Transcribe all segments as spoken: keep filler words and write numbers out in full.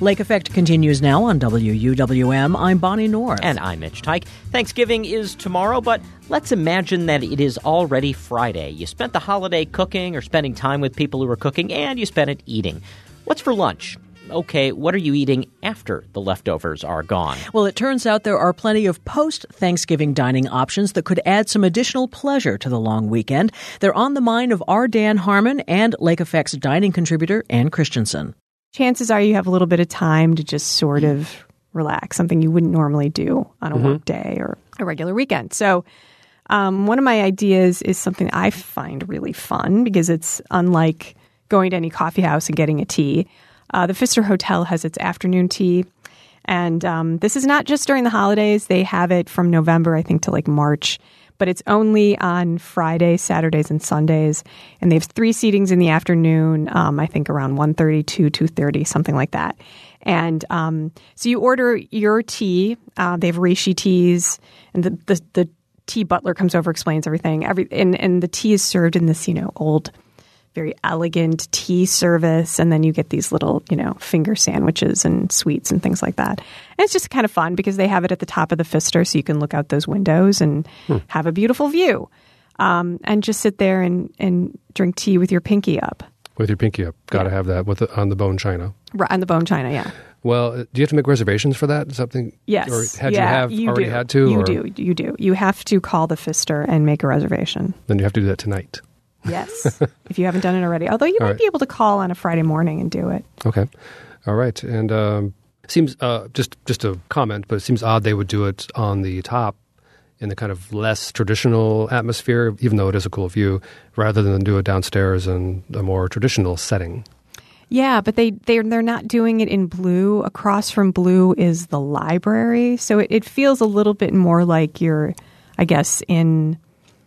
Lake Effect continues now on W U W M. I'm Bonnie North. And I'm Mitch Tyke. Thanksgiving is tomorrow, but let's imagine that it is already Friday. You spent the holiday cooking or spending time with people who are cooking, and you spent it eating. What's for lunch? Okay, what are you eating after the leftovers are gone? Well, it turns out there are plenty of post-Thanksgiving dining options that could add some additional pleasure to the long weekend. They're on the mind of our Dan Harmon and Lake Effect's dining contributor, Ann Christensen. Chances are you have a little bit of time to just sort of relax, something you wouldn't normally do on a mm-hmm. work day or a regular weekend. So um, one of my ideas is something I find really fun because it's unlike going to any coffee house and getting a tea. Uh, the Pfister Hotel has its afternoon tea, and um, this is not just during the holidays. They have it from November, I think, to like March, but it's only on Fridays, Saturdays, and Sundays, and they have three seatings in the afternoon, um, I think around one thirty, two, two thirty, something like that. And um, so you order your tea. Uh, they have reishi teas, and the, the, the tea butler comes over, explains everything. Every and, and the tea is served in this, you know, old very elegant tea service, and then you get these little, you know, finger sandwiches and sweets and things like that. And it's just kind of fun because they have it at the top of the Pfister, so you can look out those windows and hmm. have a beautiful view, um, and just sit there and, and drink tea with your pinky up. With your pinky up. Got to yeah. have that with the, on the bone china. Right, on the bone china, yeah. Well, do you have to make reservations for that? Something? Yes. Or had yeah, you have you already do. had to? You or? do. You do. You have to call the Pfister and make a reservation. Then you have to do that tonight. Yes, if you haven't done it already. Although you All might right. be able to call on a Friday morning and do it. Okay. All right. And um, seems, uh, just, just a comment, but it seems odd they would do it on the top in the kind of less traditional atmosphere, even though it is a cool view, rather than do it downstairs in a more traditional setting. Yeah, but they, they're, they're not doing it in blue. Across from blue is the library. So it, it feels a little bit more like you're, I guess, in,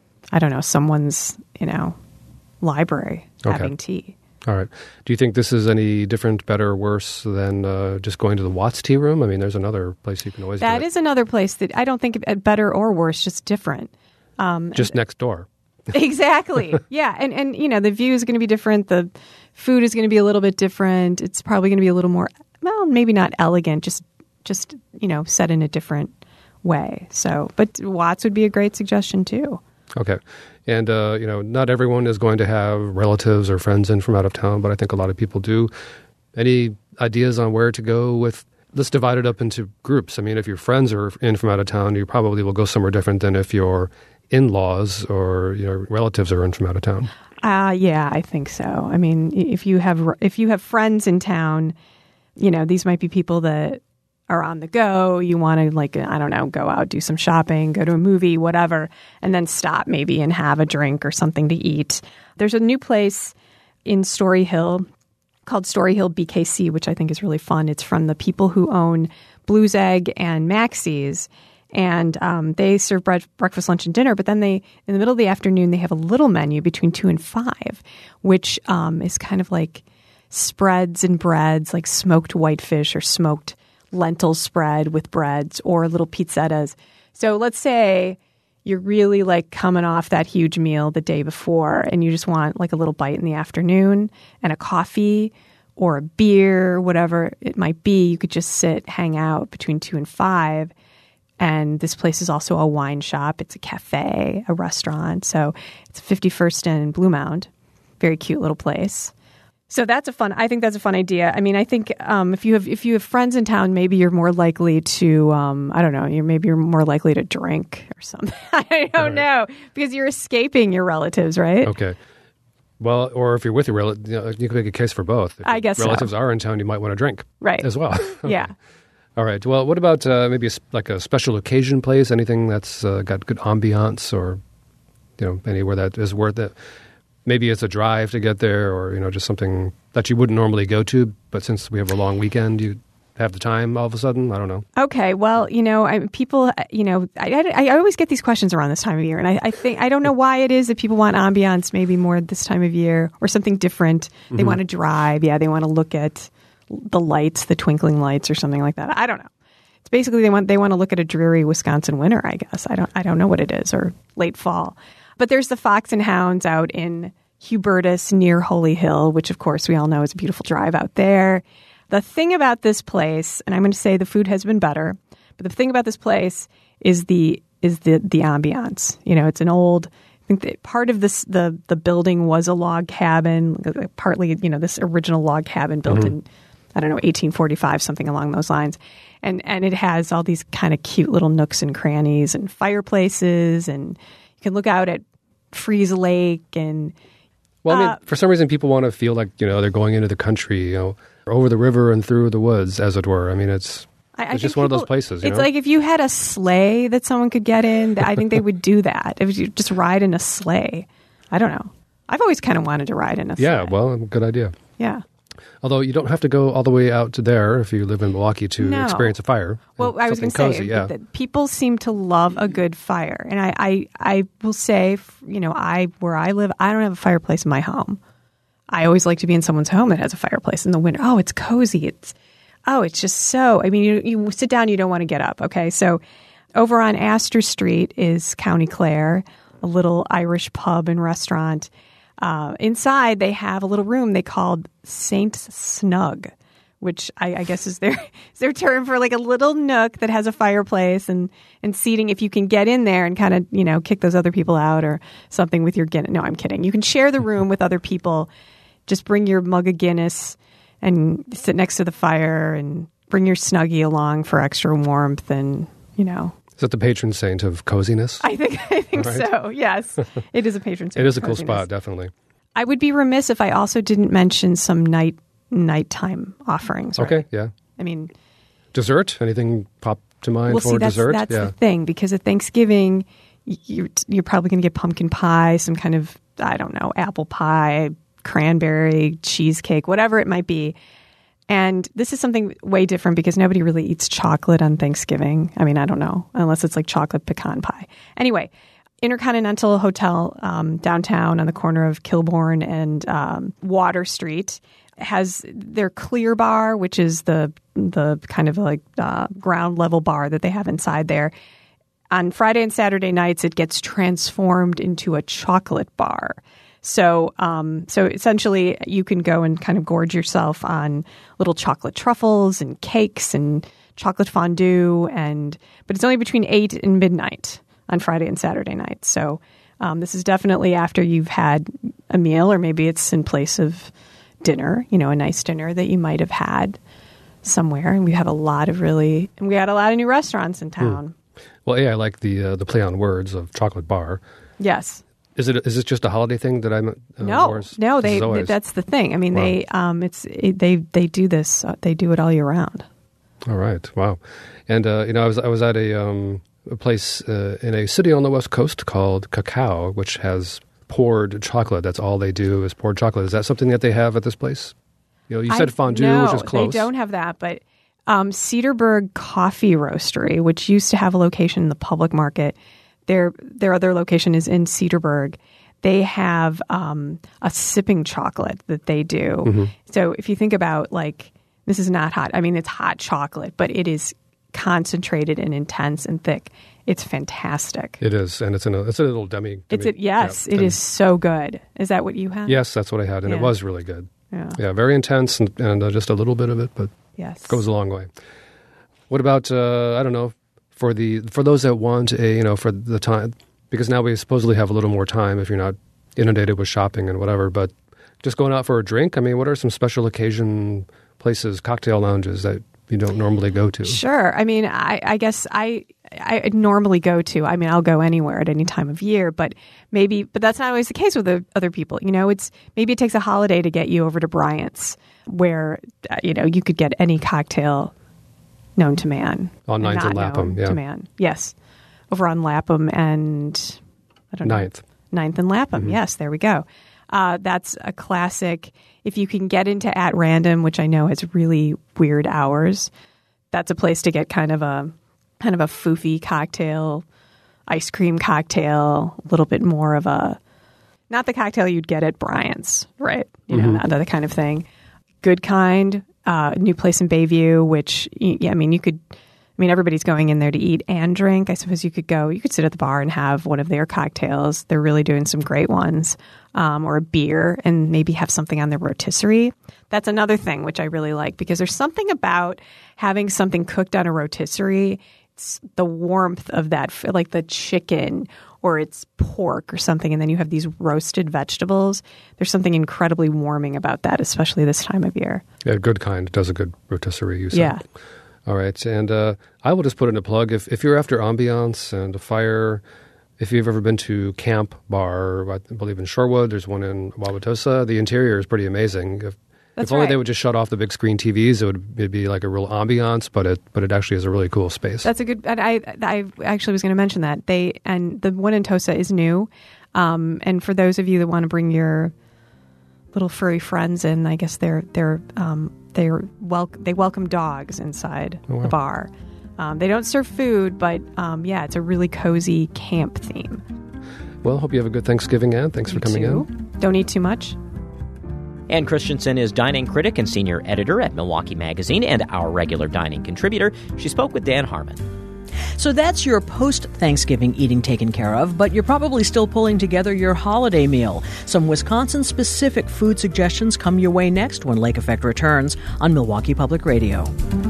I don't know, someone's, you know, library okay. having tea. All right. Do you think this is any different, better, worse than uh, just going to the Watts Tea Room? I mean, there's another place you can always That do it. is another place that I don't think better or worse, just different. Um, just next door. Exactly. Yeah. And, and, you know, the view is going to be different. The food is going to be a little bit different. It's probably going to be a little more, well, maybe not elegant, just, just, you know, set in a different way. So, but Watts would be a great suggestion too. Okay. And, uh, you know, not everyone is going to have relatives or friends in from out of town, but I think a lot of people do. Any ideas on where to go with, let's divide it up into groups. I mean, if your friends are in from out of town, you probably will go somewhere different than if your in-laws or, you know, relatives are in from out of town. Uh, yeah, I think so. I mean, if you have, if you have friends in town, you know, these might be people that are on the go, you want to, like, I don't know, go out, do some shopping, go to a movie, whatever, and then stop maybe and have a drink or something to eat. There's a new place in Story Hill called Story Hill B K C, which I think is really fun. It's from the people who own Blues Egg and Maxie's, and um, they serve bre- breakfast, lunch, and dinner, but then they, in the middle of the afternoon, they have a little menu between two and five, which um, is kind of like spreads and breads, like smoked whitefish or smoked lentil spread with breads or little pizzettas. So let's say you're really like coming off that huge meal the day before and you just want like a little bite in the afternoon and a coffee or a beer, whatever it might be. You could just sit, hang out between two and five. And this place is also a wine shop. It's a cafe, a restaurant. So it's fifty-first and Blue Mound. Very cute little place. So that's a fun. I think that's a fun idea. I mean, I think um, if you have if you have friends in town, maybe you're more likely to um, I don't know. You're maybe you're more likely to drink or something. I don't right. know because you're escaping your relatives, right? Okay. Well, or if you're with your relatives, you know, you can make a case for both. If I guess relatives so. are in town, you might want to drink, right? As well. Okay. Yeah. All right. Well, what about uh, maybe a, like a special occasion place? Anything that's uh, got good ambiance, or you know, anywhere that is worth it. Maybe it's a drive to get there, or you know, just something that you wouldn't normally go to. But since we have a long weekend, you have the time all of a sudden. I don't know. Okay, well, you know, I, people, you know, I, I, I always get these questions around this time of year, and I, I think I don't know why it is that people want ambiance maybe more this time of year or something different. They mm-hmm. want to drive, yeah, they want to look at the lights, the twinkling lights, or something like that. I don't know. It's basically they want they want to look at a dreary Wisconsin winter. I guess I don't I don't know what it is, or late fall. But there's the Fox and Hounds out in Hubertus near Holy Hill, which of course we all know is a beautiful drive out there. The thing about this place, and I'm going to say the food has been better, but the thing about this place is the is the the ambiance. You know, it's an old. I think that part of this the the building was a log cabin, partly you know this original log cabin built mm-hmm. in I don't know eighteen forty-five, something along those lines, and and it has all these kind of cute little nooks and crannies and fireplaces, and you can look out at Freeze Lake and. Well, I mean, uh, for some reason, people want to feel like, you know, they're going into the country, you know, over the river and through the woods, as it were. I mean, it's, I, I it's just one people, of those places, you It's know? like if you had a sleigh that someone could get in, I think they would do that. If you just ride in a sleigh. I don't know. I've always kind of wanted to ride in a sleigh. Yeah, well, good idea. Yeah. Although you don't have to go all the way out to there if you live in Milwaukee to No. experience a fire. Well, I was going to say cozy, yeah. that, that people seem to love a good fire. And I, I, I will say, you know, I where I live, I don't have a fireplace in my home. I always like to be in someone's home that has a fireplace in the winter. Oh, it's cozy. It's oh, it's just so. I mean, you, you sit down, you don't want to get up. Okay, so over on Astor Street is County Clare, a little Irish pub and restaurant. Uh, inside, they have a little room they called Saint's Snug, which I, I guess is their is their term for like a little nook that has a fireplace and, and seating. If you can get in there and kind of you know kick those other people out or something with your Guinness. No, I'm kidding. You can share the room with other people. Just bring your mug of Guinness and sit next to the fire and bring your Snuggie along for extra warmth and, you know. Is that the patron saint of coziness? I think I think Right. so, yes. It is a patron saint It is a of cool coziness. spot, definitely. I would be remiss if I also didn't mention some night nighttime offerings. Right? Okay, yeah. I mean, Dessert? Anything pop to mind well, for see, that's, dessert? that's yeah. the thing, because at Thanksgiving, you're, you're probably going to get pumpkin pie, some kind of, I don't know, apple pie, cranberry, cheesecake, whatever it might be. And this is something way different because nobody really eats chocolate on Thanksgiving. I mean, I don't know, unless it's like chocolate pecan pie. Anyway, Intercontinental Hotel um, downtown on the corner of Kilbourne and um, Water Street has their Clear Bar, which is the the kind of like uh, ground level bar that they have inside there. On Friday and Saturday nights, it gets transformed into a chocolate bar. So, um, so essentially, you can go and kind of gorge yourself on little chocolate truffles and cakes and chocolate fondue, and but it's only between eight and midnight on Friday and Saturday nights. So, um, this is definitely after you've had a meal, or maybe it's in place of dinner. You know, a nice dinner that you might have had somewhere. And we have a lot of really, and we had a lot of new restaurants in town. Hmm. Well, A, I like the uh, the play on words of chocolate bar. Yes. Is it is it just a holiday thing that I'm? Uh, no, or is- no, this they is always- that's the thing. I mean, Wow. they um, it's it, they they do this. Uh, they do it all year round. All right, wow, and uh, you know, I was I was at a, um, a place uh, in a city on the West Coast called Cacao, which has poured chocolate. That's all they do is poured chocolate. Is that something that they have at this place? You know, you said I- fondue, no, which is close. They don't have that, but um, Cedarburg Coffee Roastery, which used to have a location in the public market, their their other location is in Cedarburg. They have um, a sipping chocolate that they do. Mm-hmm. So if you think about like, this is not hot. I mean, it's hot chocolate, but it is concentrated and intense and thick. It's fantastic. It is, and it's in a it's a little demi. It's demi a, yes, yeah, it demi- is so good. Is that what you had? Yes, that's what I had, and Yeah. it was really good. Yeah. Yeah, very intense, and, and uh, just a little bit of it, but Yes. goes a long way. What about uh, I don't know for the for those that want a you know for the time, because now we supposedly have a little more time if you're not inundated with shopping and whatever, but just going out for a drink. I mean, what are some special occasion places, cocktail lounges that you don't normally go to? Sure. I mean, I, I guess I I normally go to. I mean, I'll go anywhere at any time of year, but maybe, but that's not always the case with the other people. You know, it's maybe it takes a holiday to get you over to Bryant's, where uh, you know you could get any cocktail known to man. On Ninth and not Lapham, known yeah. to man. Yes, over on Lapham and I don't know. Ninth. Ninth and Lapham. Mm-hmm. Yes, there we go. Uh, that's a classic. If you can get into At Random, which I know has really weird hours, that's a place to get kind of a kind of a foofy cocktail, ice cream cocktail, a little bit more of a not the cocktail you'd get at Bryant's, right? You know, Mm-hmm. that other kind of thing. Good Kind, uh, new place in Bayview, which yeah, I mean, you could mean, everybody's going in there to eat and drink. I suppose you could go, you could sit at the bar and have one of their cocktails. They're really doing some great ones, um, or a beer, and maybe have something on their rotisserie. That's another thing which I really like, because there's something about having something cooked on a rotisserie. It's the warmth of that, like the chicken or it's pork or something, and then you have these roasted vegetables. There's something incredibly warming about that, especially this time of year. Yeah, good kind. It does a good rotisserie, you said. Yeah. All right. And uh, I will just put in a plug. If, if you're after ambiance and a fire, if you've ever been to Camp Bar, I believe in Shorewood, there's one in Wauwatosa. The interior is pretty amazing. If, That's if only right. they would just shut off the big screen T Vs, it would it'd be like a real ambiance, but it but it actually is a really cool space. That's a good. And I I actually was going to mention that they and the one in Tosa is new, um, and for those of you that want to bring your little furry friends in, I guess they're they're um, they're wel- they welcome dogs inside oh, wow. the bar. Um, they don't serve food, but um, yeah, it's a really cozy camp theme. Well, hope you have a good Thanksgiving, Ann. Thanks You for coming too. in. Don't eat too much. Ann Christensen is dining critic and senior editor at Milwaukee Magazine and our regular dining contributor. She spoke with Dan Harmon. So that's your post-Thanksgiving eating taken care of, but you're probably still pulling together your holiday meal. Some Wisconsin-specific food suggestions come your way next when Lake Effect returns on Milwaukee Public Radio.